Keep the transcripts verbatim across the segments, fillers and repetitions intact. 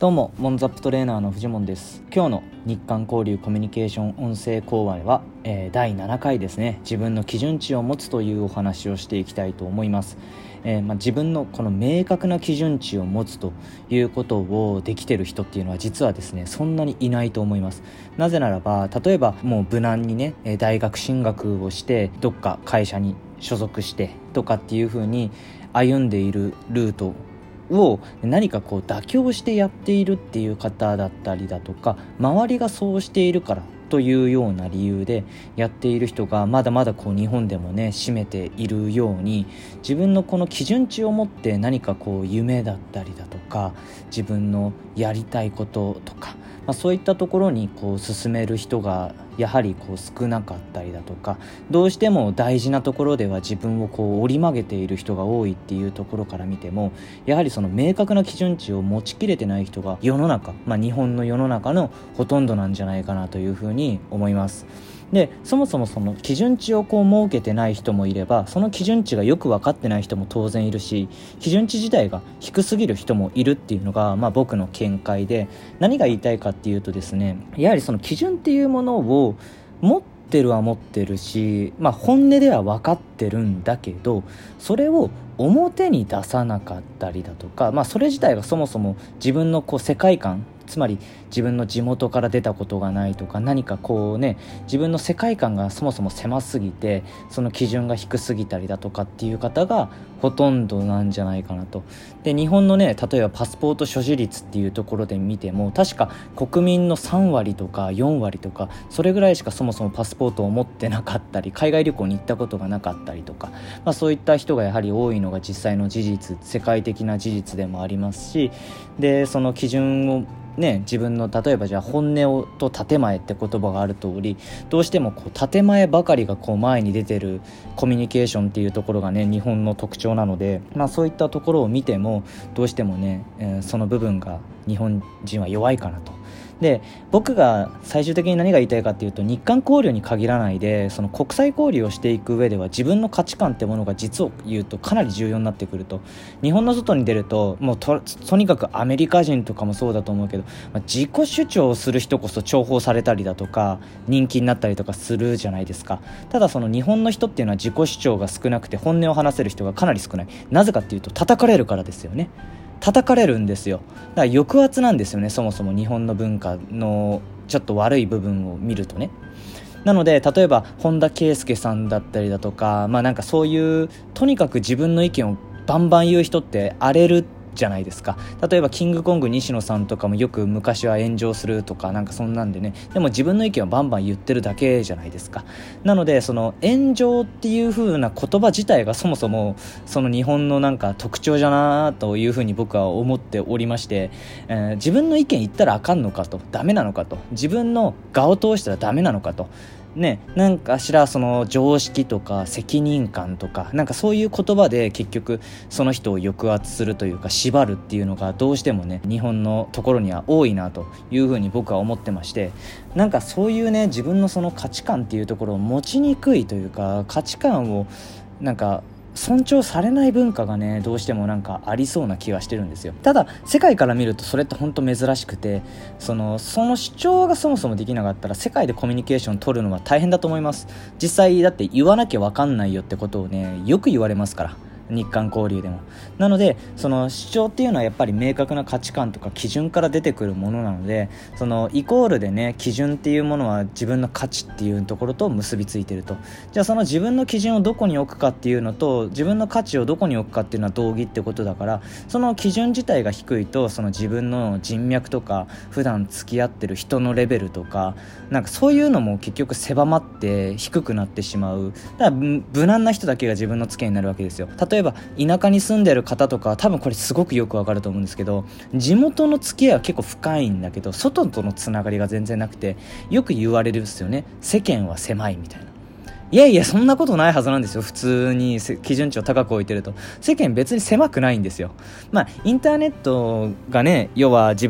どうもモンザップトレーナーの藤本です。今日の日韓交流コミュニケーション音声講話は、えー、だいななかいですね。自分の基準値を持つというお話をしていきたいと思います。えーまあ、自分のこの明確な基準値を持つということをできている人っていうのは実はですねそんなにいないと思います。なぜならば例えばもう無難にね大学進学をしてどっか会社に所属してとかっていう風に歩んでいるルートを何かこう妥協してやっているっていう方だったりだとか、周りがそうしているからというような理由でやっている人がまだまだこう日本でもね占めているように、自分のこの基準値を持って何かこう夢だったりだとか自分のやりたいこととか、まあ、そういったところにこう進める人がやはりこう少なかったりだとか、どうしても大事なところでは自分をこう折り曲げている人が多いっていうところから見ても、やはりその明確な基準値を持ちきれてない人が世の中、まあ、日本の世の中のほとんどなんじゃないかなというふうに思います。でそもそもその基準値をこう設けてない人もいれば、その基準値がよく分かってない人も当然いるし、基準値自体が低すぎる人もいるっていうのが、まあ、僕の見解で、何が言いたいかっていうとですね、やはりその基準っていうものを持ってるは持ってるし、まあ、本音では分かってるんだけど、それを表に出さなかったりだとか、まあ、それ自体がそもそも自分のこう世界観、つまり自分の地元から出たことがないとか、何かこうね自分の世界観がそもそも狭すぎてその基準が低すぎたりだとかっていう方がほとんどなんじゃないかなと。で日本のね例えばパスポート所持率っていうところで見ても、確か国民のさんわりとかよんわりとかそれぐらいしかそもそもパスポートを持ってなかったり、海外旅行に行ったことがなかったりとか、まあ、そういった人がやはり多いのが実際の事実、世界的な事実でもありますし、でその基準をね、自分の例えばじゃあ本音をと建前って言葉がある通り、どうしてもこう建前ばかりがこう前に出てるコミュニケーションっていうところがね日本の特徴なので、まあ、そういったところを見てもどうしてもね、えー、その部分が日本人は弱いかなと。で僕が最終的に何が言いたいかっていうと、日韓交流に限らないでその国際交流をしていく上では自分の価値観ってものが実を言うとかなり重要になってくると。日本の外に出るともう と, とにかくアメリカ人とかもそうだと思うけど、まあ、自己主張する人こそ重宝されたりだとか人気になったりとかするじゃないですか。ただその日本の人っていうのは自己主張が少なくて本音を話せる人がかなり少ない。なぜかっていうと叩かれるからですよね。叩かれるんですよ。だから抑圧なんですよね、そもそも日本の文化のちょっと悪い部分を見るとね。なので例えば本田圭佑さんだったりだとか、まあなんかそういうとにかく自分の意見をバンバン言う人って荒れるじゃないですか。例えばキングコング西野さんとかもよく昔は炎上するとかなんかそんなんでね、でも自分の意見をバンバン言ってるだけじゃないですか。なのでその炎上っていう風な言葉自体がそもそもその日本のなんか特徴じゃなという風に僕は思っておりまして、えー、自分の意見言ったらあかんのかと、ダメなのかと、自分の我を通したらダメなのかとね、なんかしらその常識とか責任感とかなんかそういう言葉で結局その人を抑圧するというか縛るっていうのがどうしてもね日本のところには多いなというふうに僕は思ってまして、なんかそういうね自分のその価値観っていうところを持ちにくいというか、価値観をなんか尊重されない文化がねどうしてもなんかありそうな気がしてるんですよ。ただ世界から見るとそれって本当珍しくて、そのその主張がそもそもできなかったら世界でコミュニケーション取るのは大変だと思います。実際だって言わなきゃ分かんないよってことをねよく言われますから、日韓交流でも。なのでその主張っていうのはやっぱり明確な価値観とか基準から出てくるものなので、そのイコールでね基準っていうものは自分の価値っていうところと結びついてると。じゃあその自分の基準をどこに置くかっていうのと自分の価値をどこに置くかっていうのは同義ってことだから、その基準自体が低いとその自分の人脈とか普段付き合ってる人のレベルとかなんかそういうのも結局狭まって低くなってしまう。だから無難な人だけが自分の付けになるわけですよ。例えば田舎に住んでる方とか多分これすごくよくわかると思うんですけど、地元の付き合いは結構深いんだけど外とのつながりが全然なくて、よく言われるんですよね、世間は狭いみたいな。いやいやそんなことないはずなんですよ。普通に基準値を高く置いてると世間別に狭くないんですよ。まあインターネットがね要は自分の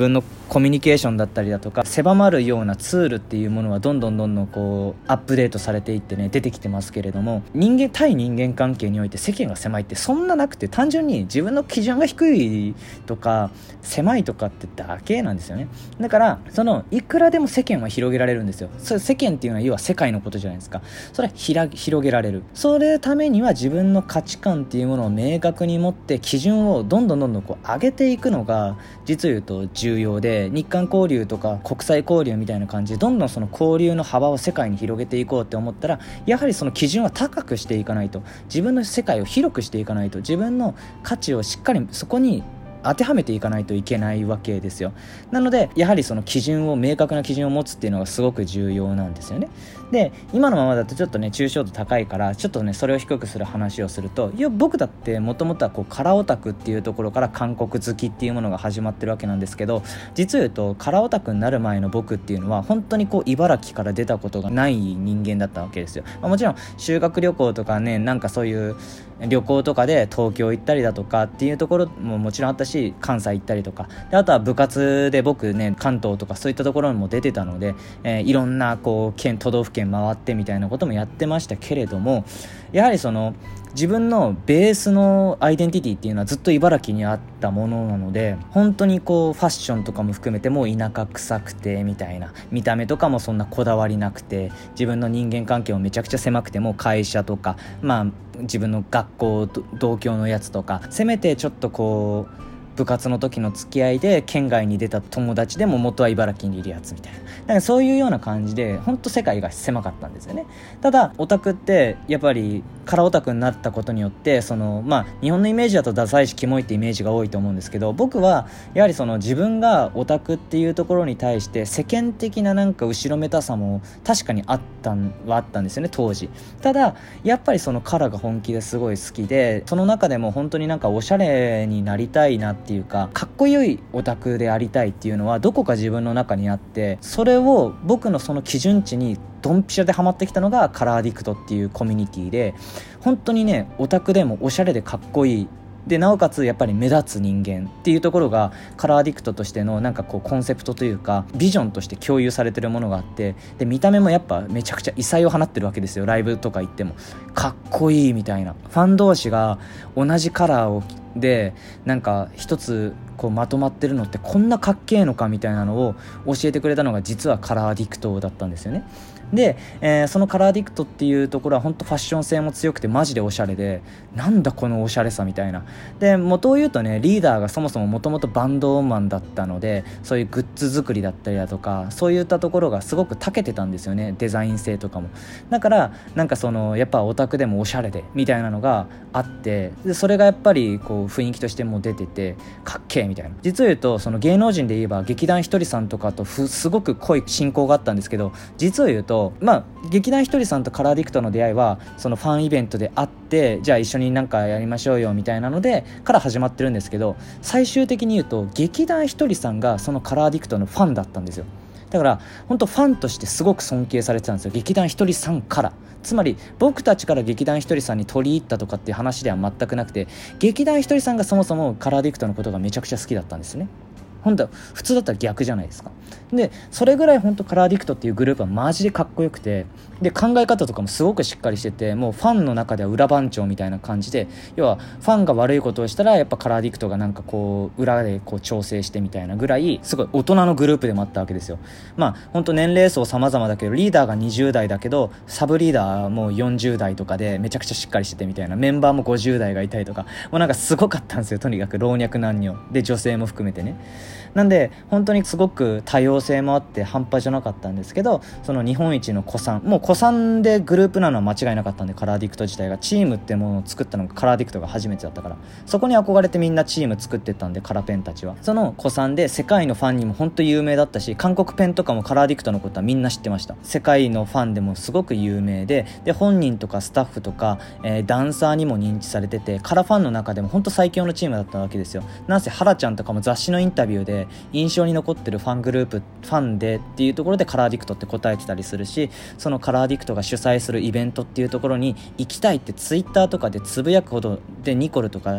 コミュニケーションだったりだとか狭まるようなツールっていうものはどんどんどんどんこうアップデートされていってね出てきてますけれども、人間対人間関係において世間が狭いってそんななくて、単純に自分の基準が低いとか狭いとかってだけなんですよね。だからそのいくらでも世間は広げられるんですよ。それ世間っていうのは要は世界のことじゃないですか。それはひら広げられる。それためには自分の価値観っていうものを明確に持って基準をどんどんどんどんこう上げていくのが実を言うと重要で、日韓交流とか国際交流みたいな感じでどんどんその交流の幅を世界に広げていこうって思ったら、やはりその基準は高くしていかないと、自分の世界を広くしていかないと、自分の価値をしっかりそこに当てはめていかないといけないわけですよ。なのでやはりその基準を明確な基準を持つっていうのがすごく重要なんですよね。で今のままだとちょっとね抽象度高いから、ちょっとねそれを低くする話をすると、いや僕だってもともとはこうカラオタクっていうところから韓国好きっていうものが始まってるわけなんですけど、実を言うとカラオタクになる前の僕っていうのは本当にこう茨城から出たことがない人間だったわけですよ。まあ、もちろん修学旅行とかね、なんかそういう旅行とかで東京行ったりだとかっていうところももちろんあったし、関西行ったりとかで、あとは部活で僕ね関東とかそういったところにも出てたので、えー、いろんなこう県都道府県回ってみたいなこともやってましたけれども、やはりその自分のベースのアイデンティティっていうのはずっと茨城にあったものなので、本当にこうファッションとかも含めてもう田舎臭くてみたいな、見た目とかもそんなこだわりなくて、自分の人間関係もめちゃくちゃ狭くて、もう会社とかまあ自分の学校同郷のやつとか、せめてちょっとこう部活の時の付き合いで県外に出た友達でも元は茨城にいるやつみたいな、だからそういうような感じで本当世界が狭かったんですよね。ただオタクってやっぱりカラオタクになったことによって、そのまあ日本のイメージだとダサいしキモいってイメージが多いと思うんですけど、僕はやはりその自分がオタクっていうところに対して世間的ななんか後ろめたさも確かにあったんはあったんですよね当時。ただやっぱりそのカラが本気ですごい好きで、その中でも本当になんかおしゃれになりたいなっていうか、かっこよいオタクでありたいっていうのはどこか自分の中にあって、それを僕のその基準値にドンピシャでハマってきたのがカラーディクトっていうコミュニティで、本当にねオタクでもおしゃれでかっこいいで、なおかつやっぱり目立つ人間っていうところがカラーディクトとしてのなんかこうコンセプトというかビジョンとして共有されてるものがあって、で見た目もやっぱめちゃくちゃ異彩を放ってるわけですよ。ライブとか行ってもかっこいいみたいな、ファン同士が同じカラーをでなんか一つこうまとまってるのってこんなかっけえのかみたいなのを教えてくれたのが実はカラーディクトだったんですよね。で、えー、そのカラーディクトっていうところは本当ファッション性も強くてマジでおしゃれで、なんだこのおしゃれさみたいな。で元を言うとね、リーダーがそもそももともとバンドマンだったので、そういうグッズ作りだったりだとかそういったところがすごく長けてたんですよね、デザイン性とかも。だからなんかそのやっぱオタクでもおしゃれでみたいなのがあって、でそれがやっぱりこう雰囲気としても出ててかっけえみたいな。実を言うとその芸能人で言えば劇団ひとりさんとかとふすごく濃い親交があったんですけど、実を言うとまあ劇団ひとりさんとカラーディクトの出会いはそのファンイベントであって、じゃあ一緒になんかやりましょうよみたいなのでから始まってるんですけど、最終的に言うと劇団ひとりさんがそのカラーディクトのファンだったんですよ。だから本当ファンとしてすごく尊敬されてたんですよ、劇団ひとりさんから。つまり僕たちから劇団ひとりさんに取り入ったとかっていう話では全くなくて、劇団ひとりさんがそもそもカラーディクトのことがめちゃくちゃ好きだったんですね。本当普通だったら逆じゃないですか。でそれぐらい本当カラーディクトっていうグループはマジでかっこよくて、で考え方とかもすごくしっかりしてて、もうファンの中では裏番長みたいな感じで、要はファンが悪いことをしたらやっぱカラーディクトがなんかこう裏でこう調整してみたいなぐらいすごい大人のグループでもあったわけですよ。まあ本当年齢層様々だけど、リーダーがにじゅう代だけどサブリーダーもよんじゅう代とかでめちゃくちゃしっかりしててみたいな、メンバーもごじゅう代がいたりとか、もうなんかすごかったんですよ。とにかく老若男女で女性も含めてね。なんで本当にすごく多様性もあって半端じゃなかったんですけど、その日本一の古参、もう古参でグループなのは間違いなかったんで、カラーディクト自体がチームってものを作ったのがカラーディクトが初めてだったから、そこに憧れてみんなチーム作ってったんで、カラペンたちはその古参で世界のファンにも本当有名だったし、韓国ペンとかもカラーディクトのことはみんな知ってました。世界のファンでもすごく有名で、で本人とかスタッフとか、えー、ダンサーにも認知されてて、カラファンの中でも本当最強のチームだったわけですよ。なんせハラちゃんとかも雑誌のインタビューで印象に残ってるファングループファンでっていうところでカラーディクトって答えてたりするし、そのカラーディクトが主催するイベントっていうところに行きたいってツイッターとかでつぶやくほどで、ニコルとか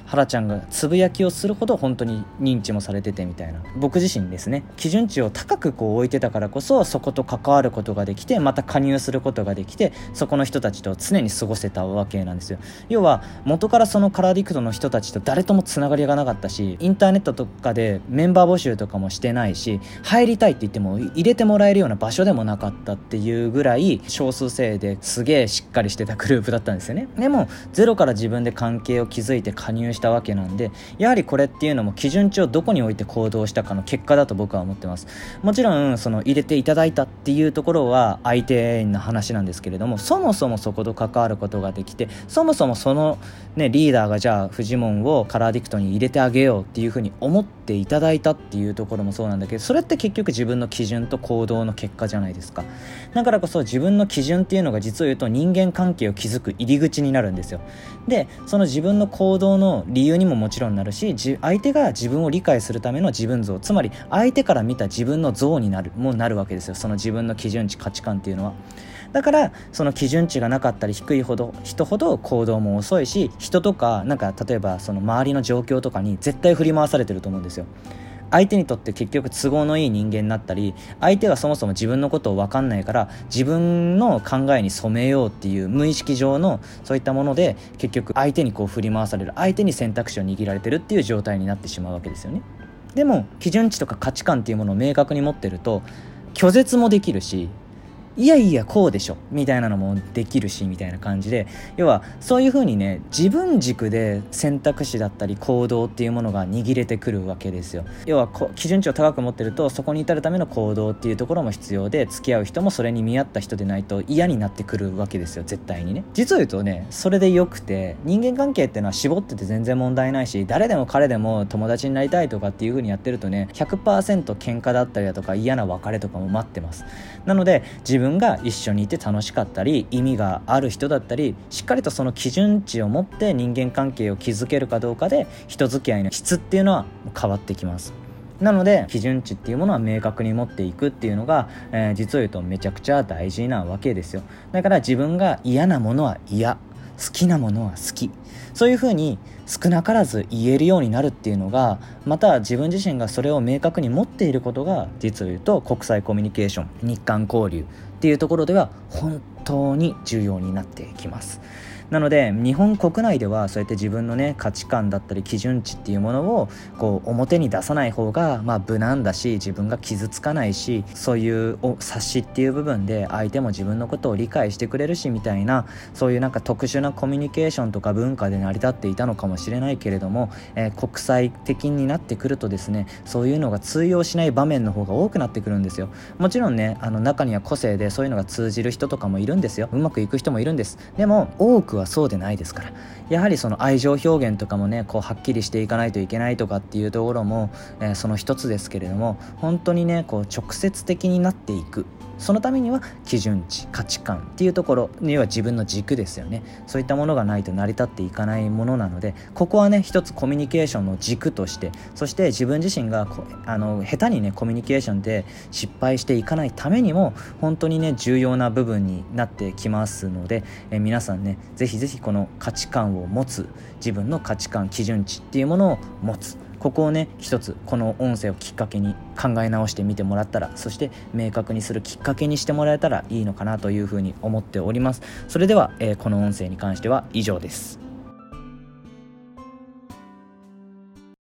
原ちゃんがつぶやきをするほど本当に認知もされててみたいな、僕自身ですね、基準値を高くこう置いてたからこそそこと関わることができて、また加入することができて、そこの人たちと常に過ごせたわけなんですよ。要は元からそのカラーディクトの人たちと誰ともつながりがなかったし、インターネットとかでメンバー募集とかもしてないし、入りたいって言っても入れてもらえるような場所でもなかったっていうぐらい少数制ですげえしっかりしてたグループだったんですよね。でもゼロから自分で関係を築いて加入したわけなんで、やはりこれっていうのも基準値をどこに置いて行動したかの結果だと僕は思ってます。もちろんその入れていただいたっていうところは相手の話なんですけれども、そもそもそこと関わることができて、そもそもその、ね、リーダーがじゃあフジモンをカラーディクトに入れてあげようっていうふうに思っていただいたっていうところもそうなんだけど、それって結局自分の基準と行動の結果じゃないですか。だからこそ自分の基準っていうのが実を言うと人間関係を築く入り口になるんですよ。でその自分の行動の理由にももちろんなるし、相手が自分を理解するための自分像、つまり相手から見た自分の像になるもうなるわけですよ、その自分の基準値価値観っていうのは。だからその基準値がなかったり低いほど人ほど行動も遅いし、人とかなんか例えばその周りの状況とかに絶対振り回されてると思うんですよ。相手にとって結局都合のいい人間になったり、相手がそもそも自分のことを分かんないから自分の考えに染めようっていう無意識上のそういったもので、結局相手にこう振り回される、相手に選択肢を握られてるっていう状態になってしまうわけですよね。でも基準値とか価値観っていうものを明確に持ってると拒絶もできるし、いやいやこうでしょみたいなのもできるしみたいな感じで、要はそういう風にね、自分軸で選択肢だったり行動っていうものが握れてくるわけですよ。要はこ基準値を高く持ってると、そこに至るための行動っていうところも必要で、付き合う人もそれに見合った人でないと嫌になってくるわけですよ、絶対にね。実を言うとね、それでよくて、人間関係っていうのは絞ってて全然問題ないし、誰でも彼でも友達になりたいとかっていう風にやってるとね、 ひゃくパーセント 喧嘩だったりだとか嫌な別れとかも待ってます。なので自分が一緒にいて楽しかったり意味がある人だったり、しっかりとその基準値を持って人間関係を築けるかどうかで人付き合いの質っていうのは変わってきます。なので基準値っていうものは明確に持っていくっていうのが、えー、実を言うとめちゃくちゃ大事なわけですよ。だから自分が嫌なものは嫌、好きなものは好き、そういうふうに少なからず言えるようになるっていうのが、また自分自身がそれを明確に持っていることが、実を言うと国際コミュニケーション、日韓交流っていうところでは本当に重要になってきます。なので日本国内ではそうやって自分のね価値観だったり基準値っていうものをこう表に出さない方がまあ無難だし、自分が傷つかないし、そういう察しっていう部分で相手も自分のことを理解してくれるしみたいな、そういうなんか特殊なコミュニケーションとか文化で成り立っていたのかもしれないけれども、えー、国際的になってくるとですね、そういうのが通用しない場面の方が多くなってくるんですよ。もちろんね、あの中には個性でそういうのが通じる人とかもいるんですよ。うまくいく人もいるんです。でも多くはそうでないですから、やはりその愛情表現とかもねこうはっきりしていかないといけないとかっていうところも、えー、その一つですけれども、本当にねこう直接的になっていく、そのためには基準値価値観っていうところには自分の軸ですよね。そういったものがないと成り立っていかないものなので、ここはね一つコミュニケーションの軸として、そして自分自身がこあの下手にねコミュニケーションで失敗していかないためにも本当にね重要な部分になってきますので、え皆さんねぜひぜひこの価値観を持つ、自分の価値観基準値っていうものを持つ、ここをね一つこの音声をきっかけに考え直してみてもらったら、そして明確にするきっかけにしてもらえたらいいのかなというふうに思っております。それでは、えー、この音声に関しては以上です。